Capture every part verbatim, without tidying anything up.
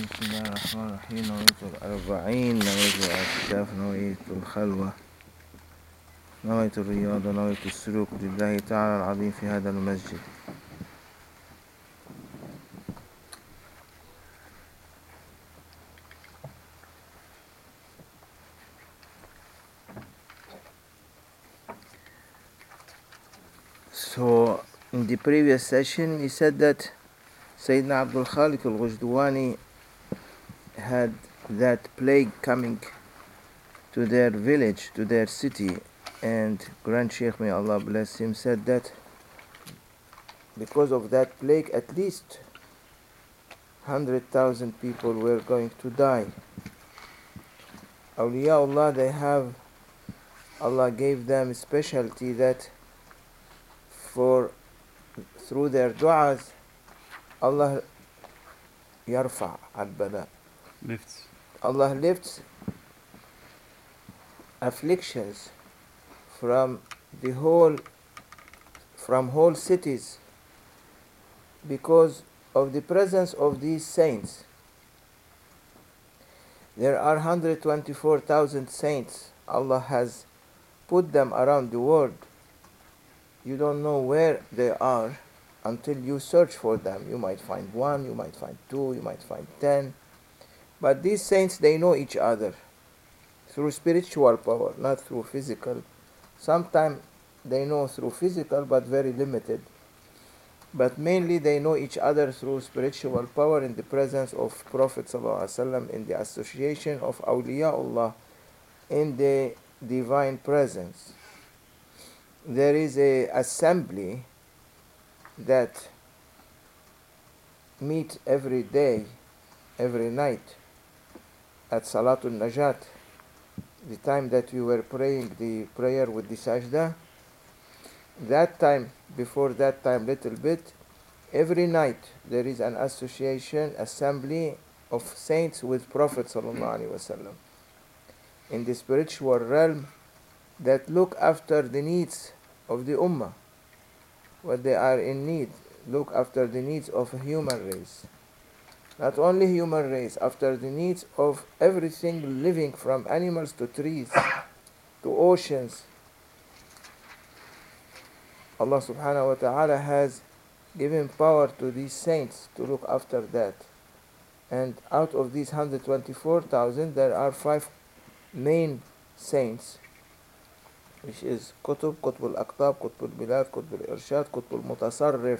بسم الله الرحمن الرحيم. نويت الأربعين، نويت الاعتكاف، نويت الخلوة، نويت الرياضة، نويت السلوك لله تعالى العظيم في هذا المسجد. So in the previous session he said that Sayyidina Abdul Khaliq al-Ghujdwani had that plague coming to their village, to their city, and Grand Sheikh, may Allah bless him, said that because of that plague at least one hundred thousand people were going to die. Awliyaullah, they have, Allah gave them a specialty that for through their du'as Allah yarfa al-bala, lifts. Allah lifts afflictions from the whole from whole cities because of the presence of these saints. There are one hundred twenty-four thousand saints. Allah has put them around the world. You don't know where they are until you search for them. You might find one, you might find two, you might find ten. But these saints, they know each other through spiritual power, not through physical. Sometimes they know through physical, but very limited. But mainly they know each other through spiritual power in the presence of Prophet ﷺ, in the association of Awliyaullah, in the divine presence. There is a assembly that meet every day, every night at Salatul Najat, the time that we were praying the prayer with the sajda. That time, before that time little bit, every night there is an association, assembly of saints with Prophet sallallahu alaihi wasallam in the spiritual realm that look after the needs of the ummah, what they are in need, look after the needs of a human race. Not only human race, after the needs of everything living, from animals to trees to oceans. Allah subhanahu wa ta'ala has given power to these saints to look after that. And out of these one hundred twenty-four thousand, there are five main saints, which is Qutb, Qutb al-Aqtab, Qutb al-Bilad, Qutb al-Irshad, Qutb al-Mutasarrif.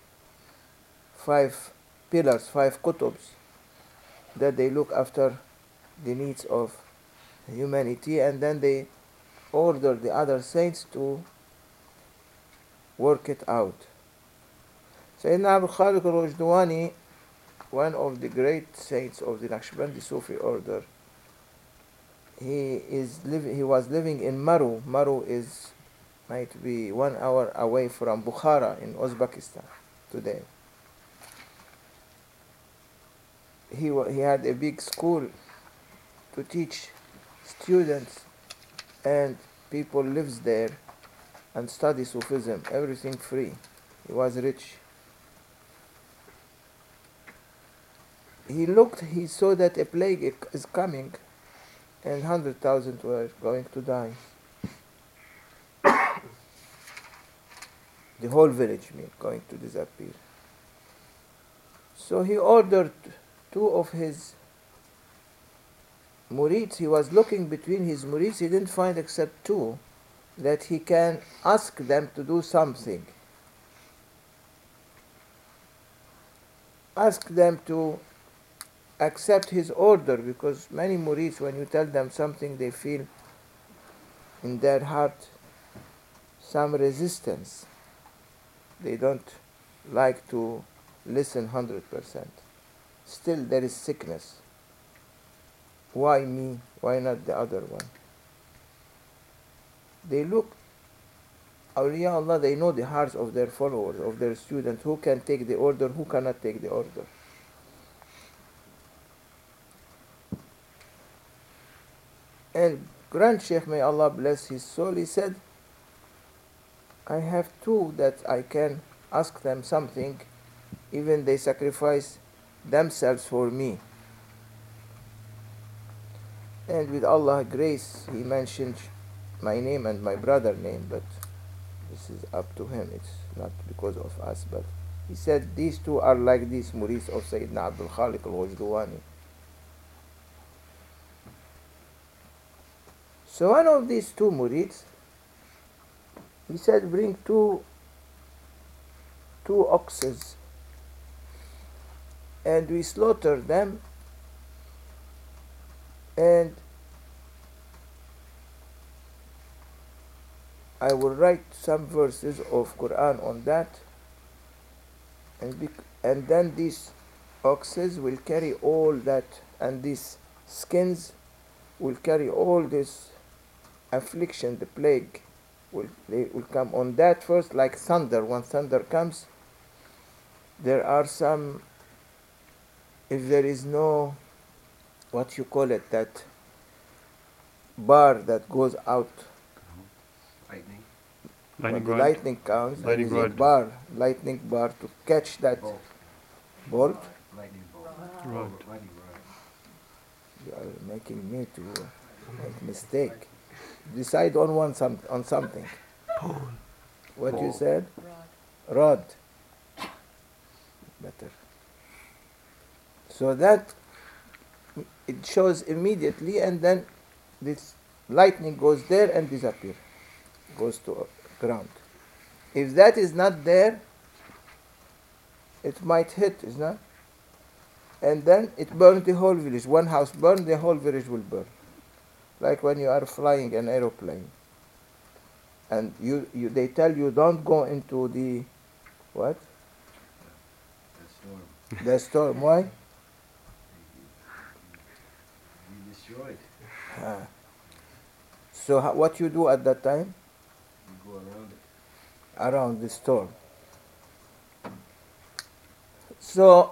Five pillars, five Qutubs, that they look after the needs of humanity, and then they order the other saints to work it out. Sayyidina Abdul Khaliq al-Ghujdwani, one of the great saints of the Naqshbandi Sufi order, he is living. He was living in Maru. Maru is might be one hour away from Bukhara in Uzbekistan today. He he had a big school to teach students, and people lives there and study Sufism. Everything free. He was rich. He looked. He saw that a plague is coming, and one hundred thousand were going to die. The whole village, mean, going to disappear. So he ordered two of his murids. He was looking between his murids. He didn't find except two that he can ask them to do something. Ask them to accept his order, because many murids, when you tell them something, they feel in their heart some resistance. They don't like to listen one hundred percent. Still there is sickness. Why me? Why not the other one? They look, Awliyaullah, they know the hearts of their followers, of their students, who can take the order, who cannot take the order. And Grand Sheikh, may Allah bless his soul, he said, I have two that I can ask them something, even they sacrifice themselves for me. And with Allah's grace, he mentioned my name and my brother name, but this is up to him. It's not because of us, but he said these two are like these murids of Sayyidina Abdul Khaliq al-Wajdawani. So one of these two murids, he said, bring two two oxes, and we slaughter them, and I will write some verses of Quran on that, and bec- and then these oxes will carry all that, and these skins will carry all this affliction, the plague will they will come on that first, like thunder. When thunder comes, there are some, if there is no, what you call it, that bar that goes out. Lightning. When Lightning the rod. lightning comes, there Lightning is a rod. bar, lightning bar to catch that Bolt. bolt. Lightning bolt. Rod. Lightning rod. You are making me to make mistake. Decide on one some on something. What you Ball. said? Rod. Better. So that it shows immediately, and then this lightning goes there and disappears, goes to ground. If that is not there, it might hit, is not? And then it burns the whole village. One house burns, the whole village will burn. Like when you are flying an aeroplane, and you, you they tell you don't go into the what? That storm. The storm. Why? You destroyed. Ah. So ho- what you do at that time? You go around it. Around the storm. So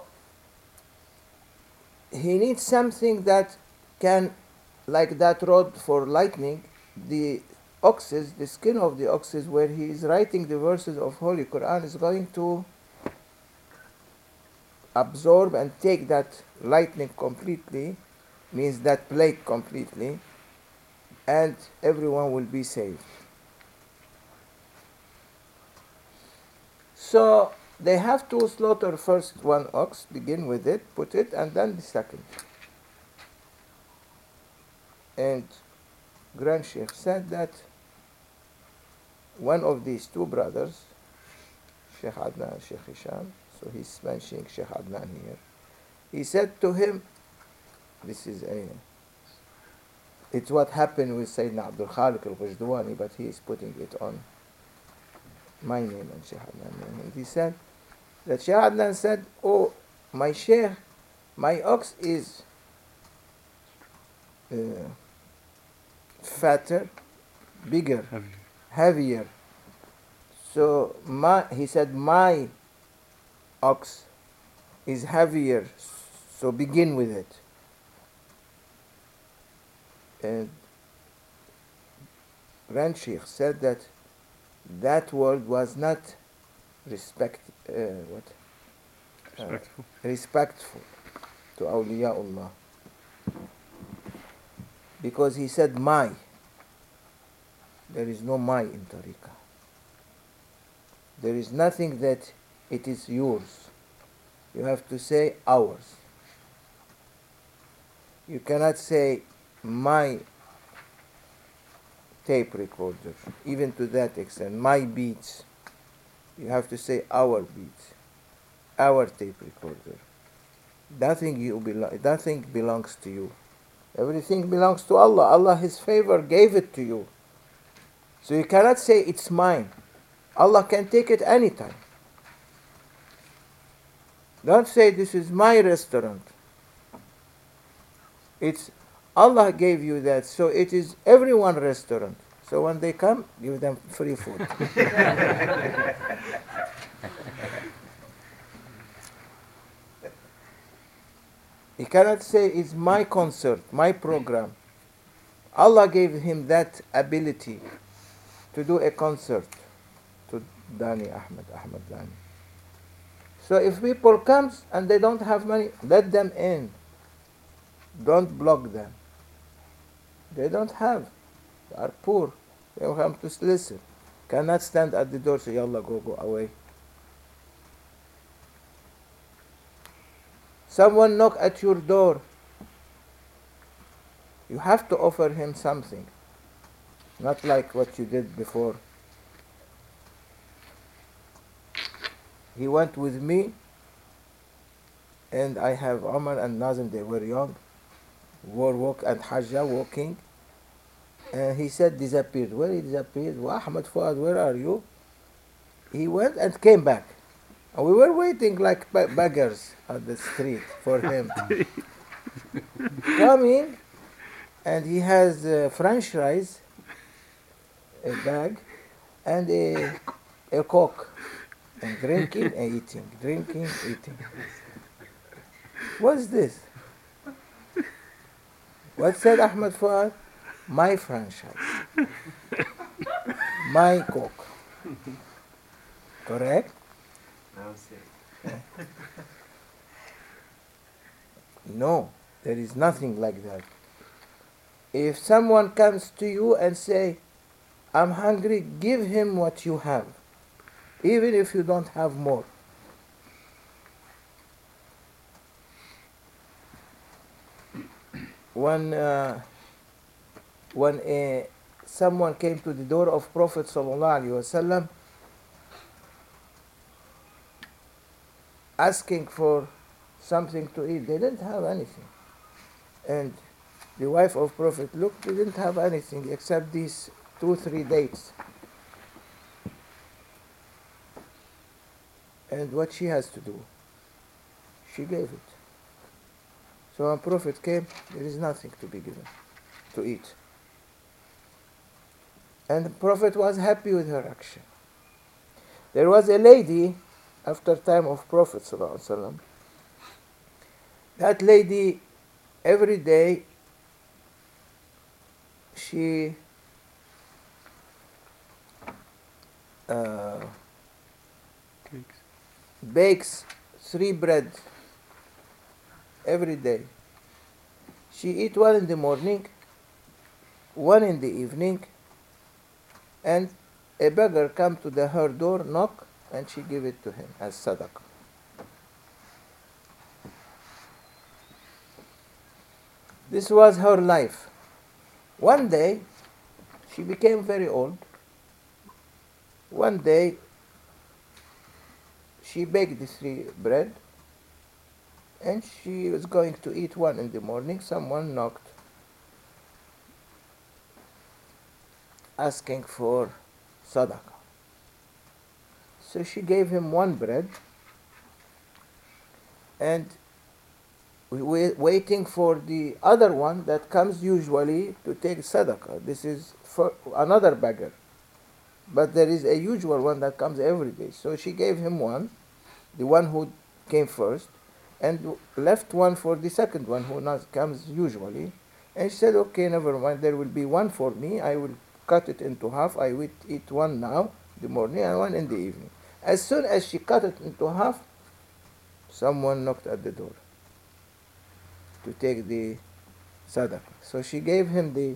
he needs something that can, like that rod for lightning, the oxes, the skin of the oxes where he is writing the verses of Holy Quran is going to absorb and take that lightning completely, means that plague completely, and everyone will be saved. So they have to slaughter first one ox, begin with it, put it, and then the second. And Grand Sheikh said that one of these two brothers, Sheikh Adnan and Sheikh Hisham, so he's mentioning Sheikh Adnan here, he said to him, this is a, it's what happened with Sayyidina Abdul Khaliq al-Wajdawani, but he is putting it on my name and Sheikh Adnan name. And he said that Sheikh Adnan said, oh, my Sheikh, my ox is uh, fatter, bigger, Heavy. heavier. So my, he said, my ox is heavier, so begin with it. And Grand Sheikh said that that word was not respect, uh, what? Uh, Respectful. respectful to awliyaullah, because he said my. There is no my in tariqah. There is nothing that it is yours. You have to say ours. You cannot say my tape recorder, even to that extent. My beats. You have to say our beats, our tape recorder. Nothing you belo- nothing belongs to you. Everything belongs to Allah. Allah, His favor, gave it to you. So you cannot say it's mine. Allah can take it anytime. Don't say this is my restaurant. It's Allah gave you that, so it is everyone's restaurant. So when they come, give them free food. He cannot say it's my concert, my program. Allah gave him that ability to do a concert to Dani Ahmed, Ahmed Dani. So if people comes and they don't have money, let them in. Don't block them. They don't have. They are poor. They will come to listen. Cannot stand at the door, say, Yalla, go, go away. Someone knock at your door. You have to offer him something. Not like what you did before. He went with me, and I have Omar and Nazim, they were young, were walk and Hajjah walking, and he said disappeared. Where he disappeared? Well, Ahmed Fuad, where are you? He went and came back. And we were waiting like beggars at the street for him. Coming, and he has uh, French fries, a bag, and a, a Coke, and drinking and eating, drinking, eating. What's this? What said Ahmed Fuad? My franchise. My Coke. Correct? Now say. No, there is nothing like that. If someone comes to you and say, I'm hungry, give him what you have, even if you don't have more. When uh, when uh, someone came to the door of Prophet sallallahu alaihi wasallam asking for something to eat, they didn't have anything, and the wife of Prophet looked, they didn't have anything except these two, three dates. And what she has to do? She gave it. So when Prophet came, there is nothing to be given, to eat. And the Prophet was happy with her action. There was a lady, after time of Prophet sallallahu alaihi wasallam, that lady, every day, she uh, bakes three bread every day. She eat one in the morning, one in the evening, and a beggar come to the her door, knock, and she give it to him as sadaqah. This was her life. One day, she became very old. One day, she baked the three bread, and she was going to eat one in the morning. Someone knocked, asking for sadaqah. So she gave him one bread, and we were waiting for the other one that comes usually to take sadaqah. This is for another beggar. But there is a usual one that comes every day. So she gave him one, the one who came first, and left one for the second one who not comes usually. And she said, okay, never mind, there will be one for me. I will cut it into half. I will eat one now, in the morning, and one in the evening. As soon as she cut it into half, someone knocked at the door to take the sadaqah. So she gave him the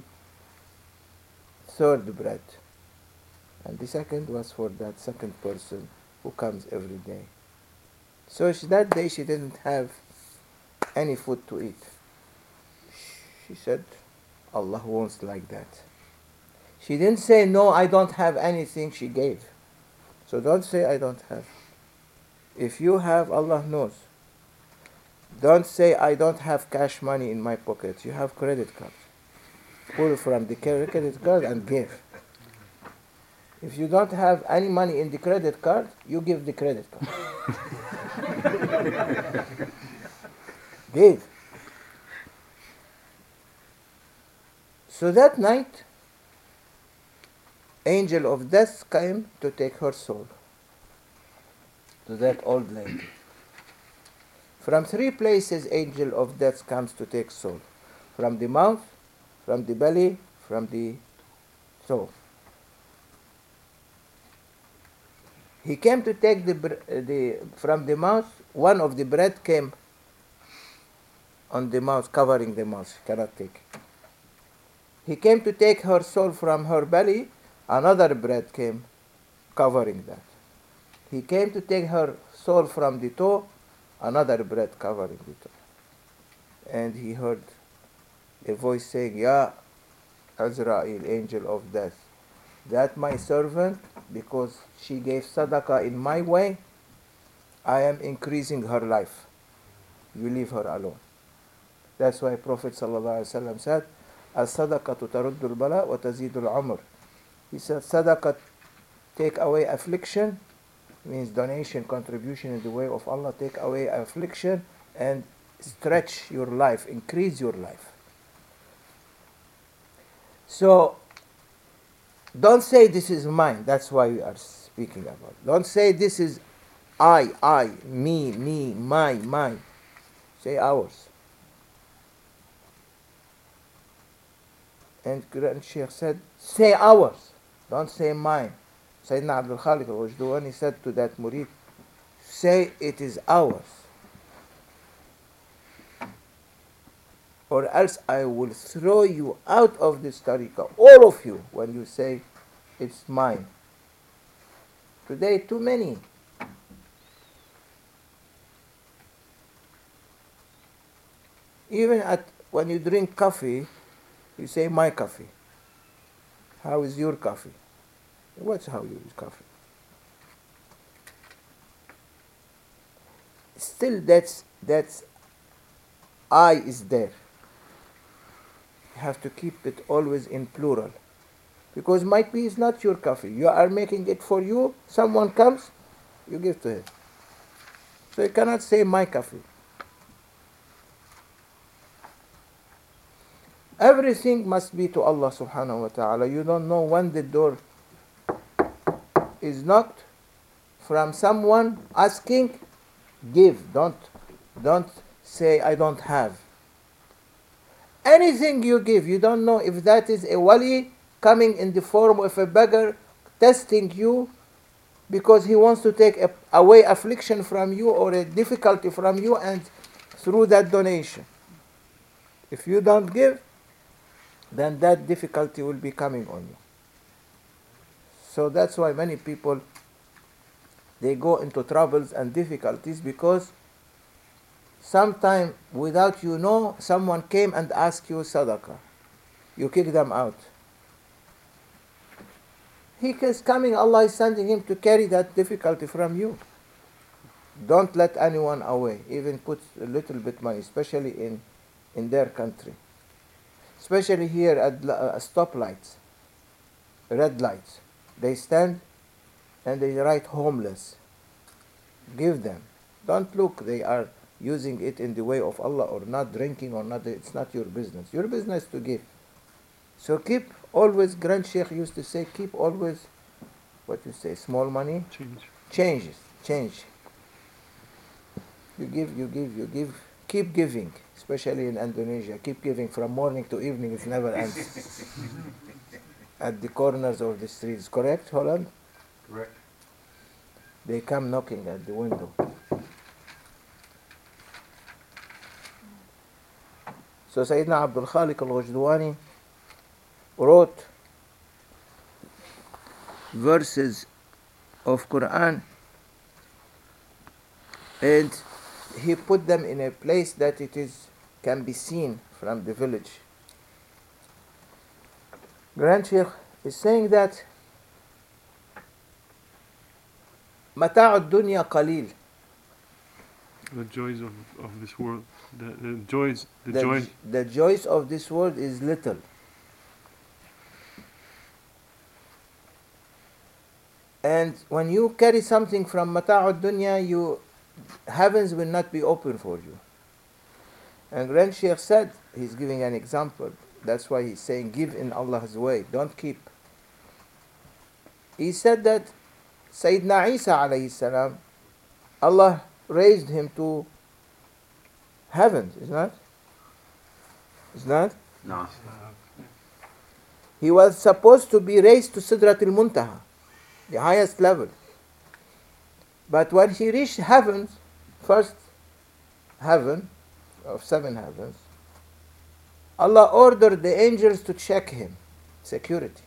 third bread. And the second was for that second person who comes every day. So she, that day she didn't have any food to eat. She said, Allah wants like that. She didn't say, no, I don't have anything, she gave. So don't say, I don't have. If you have, Allah knows. Don't say, I don't have cash money in my pocket. You have credit card. Pull from the credit card and give. If you don't have any money in the credit card, you give the credit card. Give. So that night, angel of death came to take her soul to that old lady. From three places, angel of death comes to take soul. From the mouth, from the belly, from the toe. He came to take the, the from the mouth. One of the bread came on the mouth, covering the mouth. He cannot take it. he came to take her soul from her belly, another breath came covering that. He came to take her soul from the toe, another breath covering the toe. And he heard a voice saying, Ya Azrael, angel of death, that my servant, because she gave sadaqah in my way, I am increasing her life. You leave her alone. That's why Prophet ﷺ said, As-sadaqatu taruddu al-bala wa tazidu al-umr. He said, sadaqah take away affliction, means donation, contribution in the way of Allah, take away affliction and stretch your life, increase your life. So, don't say this is mine, that's why we are speaking about. Don't say this is I, I, me, me, my, mine. Say ours. And Grand Sheikh said, say ours, don't say mine. Sayyidina Abdul Khaliq al-Wajdawani said to that murid, say it is ours, or else I will throw you out of this tariqah, all of you, when you say it's mine. Today, too many. Even at when you drink coffee, you say my coffee. How is your coffee? What's how you use coffee? Still, that's that's I is there. You have to keep it always in plural, because might be it's not your coffee. You are making it for you. Someone comes, you give to him. So you cannot say my coffee. Everything must be to Allah subhanahu wa ta'ala. You don't know when the door is knocked from someone asking, give. Don't, don't say I don't have. Anything you give, you don't know if that is a wali coming in the form of a beggar testing you because he wants to take a, away affliction from you or a difficulty from you, and through that donation. If you don't give, then that difficulty will be coming on you. So that's why many people, they go into troubles and difficulties because sometime without you know, someone came and asked you sadaqah. You kick them out. He is coming, Allah is sending him to carry that difficulty from you. Don't let anyone away. Even put a little bit money, especially in, in their country. Especially here at uh, stoplights, red lights. They stand and they write homeless. Give them. Don't look, they are using it in the way of Allah or not, drinking or not. It's not your business. Your business to give. So keep always, Grand Sheikh used to say, keep always, what you say, small money? Change. Changes. Change. You give, you give, you give. Keep giving, especially in Indonesia. Keep giving from morning to evening. It never ends. At the corners of the streets. Correct, Holland? Correct. They come knocking at the window. So Sayyidina Abdul Khaliq al-Wajdawani wrote verses of Quran, and he put them in a place that it is can be seen from the village. Grand Sheikh is saying that متاع الدنيا قليل. The joys of, of this world, the, the joys, the, The, joys. the joys of this world is little. And when you carry something from متاع الدنيا, you heavens will not be open for you. And Grand Sheikh said, he's giving an example. That's why he's saying, give in Allah's way. Don't keep. He said that Sayyidina Isa alayhi salam, Allah raised him to heaven, is not? Is not? No. He was supposed to be raised to Sidratul Muntaha, the highest level. But when he reached heavens, first heaven of seven heavens, Allah ordered the angels to check him. Security.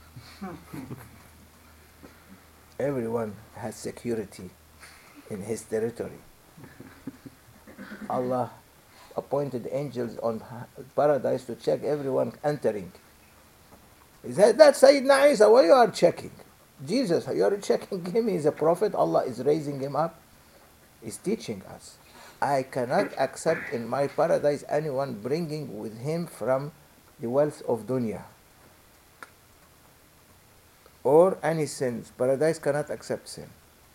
Everyone has security in his territory. Allah appointed angels on paradise to check everyone entering. He said, that's Sayyidina Isa, what you are checking? Jesus, you are checking him, he is a prophet, Allah is raising him up. He's teaching us. I cannot accept in my paradise anyone bringing with him from the wealth of dunya or any sins. Paradise cannot accept sin.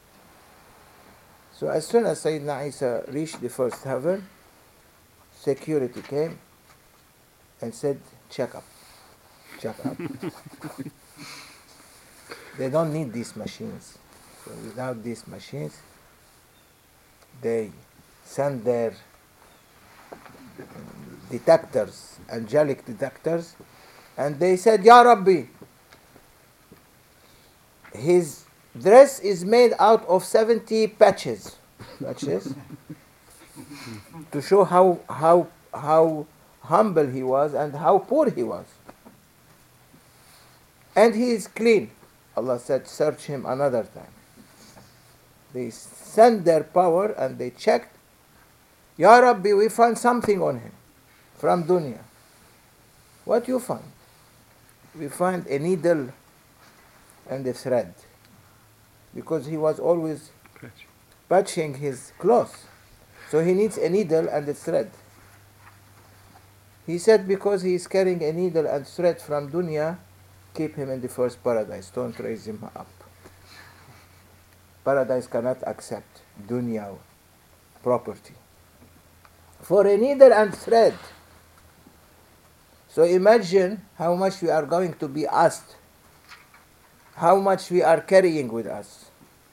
So as soon as Sayyidina Isa reached the first heaven, security came and said, check up, check up. They don't need these machines. So without these machines, they send their detectors, angelic detectors, and they said, Ya Rabbi, his dress is made out of seventy patches, patches, to show how, how, how humble he was and how poor he was. And he is clean. Allah said, search him another time. They sent their power and they checked. Ya Rabbi, we found something on him from dunya. What you find? We find a needle and a thread, because he was always patching his clothes. So he needs a needle and a thread. He said, because he is carrying a needle and thread from dunya, keep him in the first paradise. Don't raise him up. Paradise cannot accept dunya property. For a needle and thread. So imagine how much we are going to be asked, how much we are carrying with us.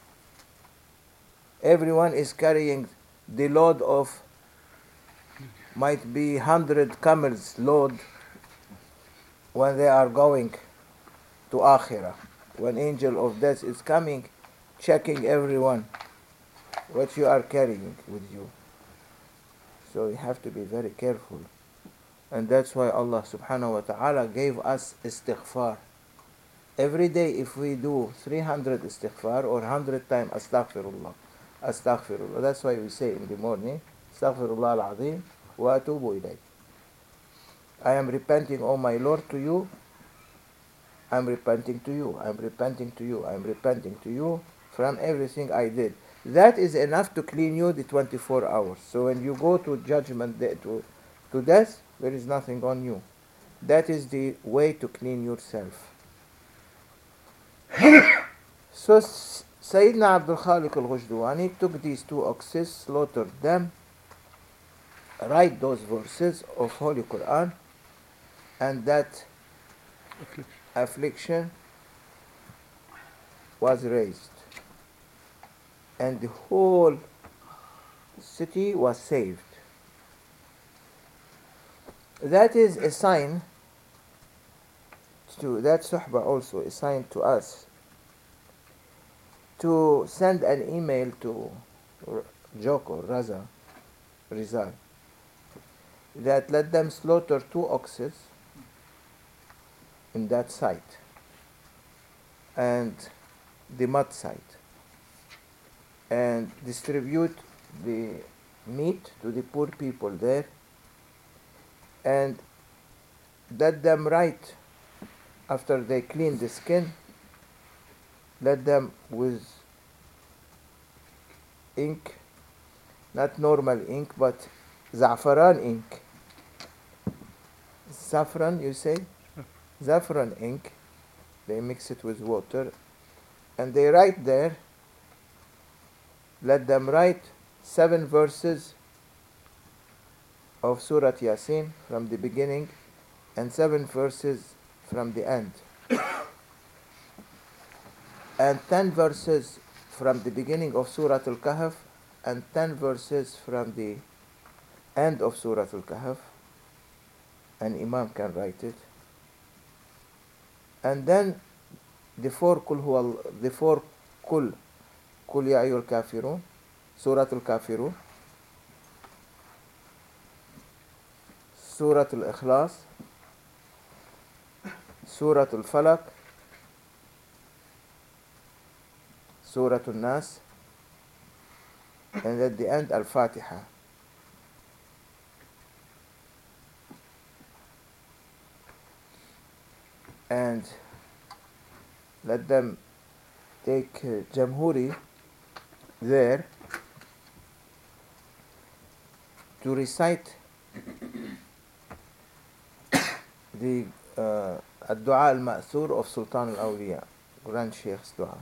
Everyone is carrying the load of, might be hundred camels load when they are going to Akhirah. When angel of death is coming, checking everyone, what you are carrying with you. So you have to be very careful. And that's why Allah subhanahu wa ta'ala gave us istighfar. Every day if we do three hundred istighfar or one hundred times astaghfirullah, astaghfirullah. That's why we say in the morning, astaghfirullah al-azim wa atubu ilayh. I am repenting, oh my Lord, to you. I'm repenting to you. I'm repenting to you. I'm repenting to you from everything I did. That is enough to clean you the twenty-four hours. So when you go to judgment day, to, to death, there is nothing on you. That is the way to clean yourself. So Sayyidina Abdul Khaliq al-Ghujdwani took these two oxes, slaughtered them, write those verses of Holy Quran, and that Affliction. affliction was raised. And the whole city was saved. That is a sign to, that suhbah also a sign to us to send an email to Joko, Raza, Rizal, that let them slaughter two oxes in that site and the mud site, and distribute the meat to the poor people there, and let them write, after they clean the skin, let them with ink, not normal ink, but za'faran ink. Saffron, you say? Saffron ink. They mix it with water, and they write there, let them write seven verses of Surah Yasin from the beginning and seven verses from the end, and ten verses from the beginning of Surah Al-Kahf and ten verses from the end of Surah Al-Kahf. An imam can write it. And then the four kul huwa, the four kul, kul ya ayyuhal kafirun, Surah Al-Kafirun, Surah Al-Ikhlas, Surah Al-Falaq, Surah Al-Nas, and at the end Al-Fatiha. And let them take uh, Jamhuri there to recite the uh, Ad-Du'a al-Ma'thur of Sultan al-Awliya, Grand Sheikh's Dua.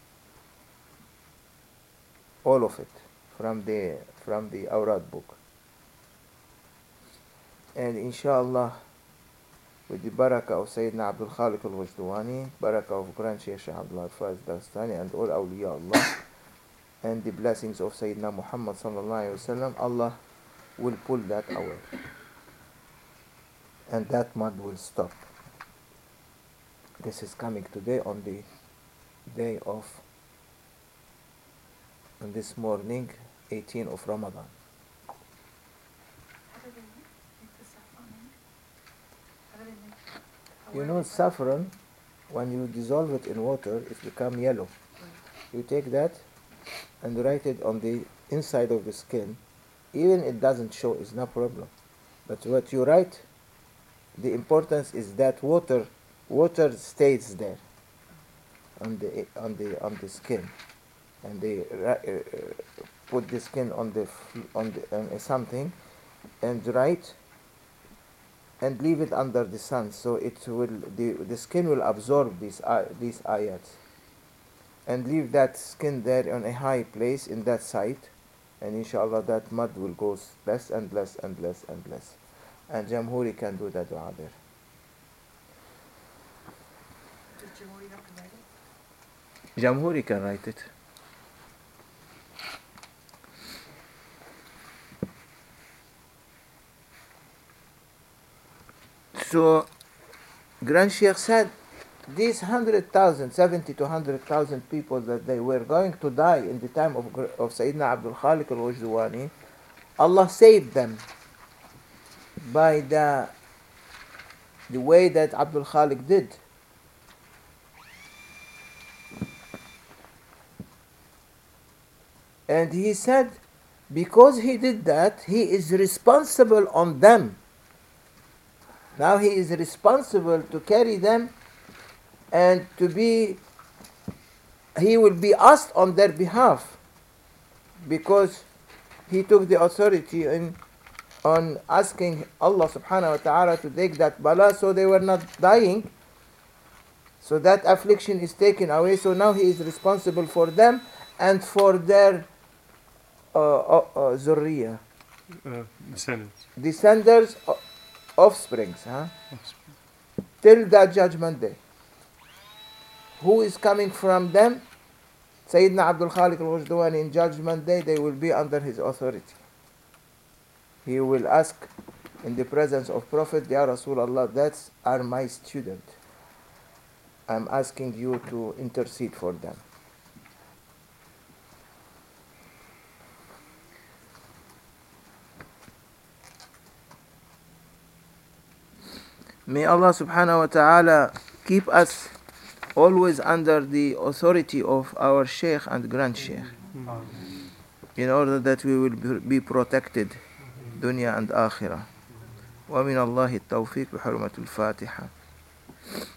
All of it from the from the Awrad book. And inshallah, with the barakah of Sayyidina Abdul Khaliq al-Wajdawani, barakah of Grand Sheikh Shaykh Abdul Faiz Dastani and all awliya Allah, and the blessings of Sayyidina Muhammad sallallahu alayhi wa sallam, Allah will pull that away. And that mud will stop. This is coming today on the day of, on this morning, eighteenth of Ramadan. You know saffron, when you dissolve it in water, it becomes yellow. You take that and write it on the inside of the skin. Even it doesn't show, it's no problem. But what you write, the importance is that water, water stays there on the on the on the skin, and they uh, put the skin on the on the on something, and write, and leave it under the sun, so it will the the skin will absorb these uh, these ayats, and leave that skin there on a high place in that site, and inshallah that mud will go less and less and less and less, and Jamhuri can do that dua there. Does Jamhuri have to write it? Jamhuri can write it. So, Grand Sheikh said, these hundred thousand, seventy to hundred thousand people that they were going to die in the time of of Sayyidina Abdul Khaliq al-Wajdawani, Allah saved them by the the way that Abdul Khaliq did. And he said, because he did that, he is responsible on them. Now he is responsible to carry them and to be, he will be asked on their behalf, because he took the authority in, on asking Allah subhanahu wa ta'ala to take that bala so they were not dying. So that affliction is taken away. So now he is responsible for them and for their uh, uh, uh, zurriya, Uh, descendants. descendants, uh, offsprings, huh? Till that judgment day. Who is coming from them? Sayyidina Abdul Khaliq al-Wajdawani, in judgment day, they will be under his authority. He will ask in the presence of Prophet, Ya Rasulullah, that's are my student. I'm asking you to intercede for them. May Allah subhanahu wa ta'ala keep us always under the authority of our Shaykh and Grand Shaykh, in order that we will be protected dunya and akhirah. ومن الله التوفيق بحرمة الفاتحة.